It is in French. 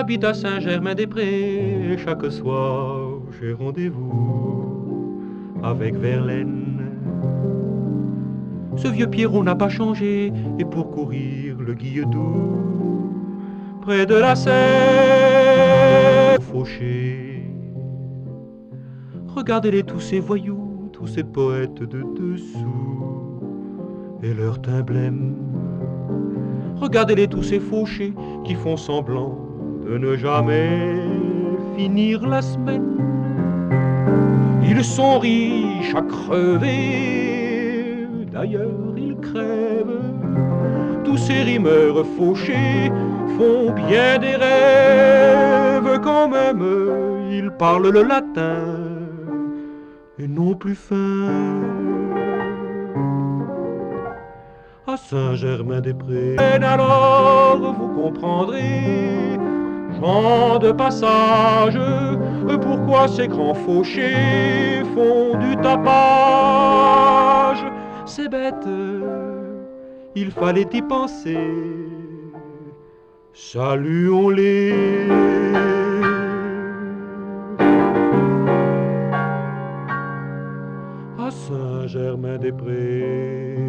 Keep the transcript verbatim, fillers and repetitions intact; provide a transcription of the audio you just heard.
J'habite à Saint-Germain-des-Prés, et chaque soir j'ai rendez-vous avec Verlaine. Ce vieux Pierrot n'a pas changé, et pour courir le Guilledou, près de la Seine, fauché. Regardez-les tous ces voyous, tous ces poètes de dessous, et leur teint blême. Regardez-les tous ces fauchés qui font semblant de ne jamais finir la semaine. Ils sont riches à crever, d'ailleurs ils crèvent. Tous ces rimeurs fauchés font bien des rêves quand même. Ils parlent le latin et non plus fin. À Saint-Germain-des-Prés, alors vous comprendrez, gens de passage, pourquoi ces grands fauchés font du tapage. C'est bête, il fallait y penser, saluons-les. À Saint-Germain-des-Prés.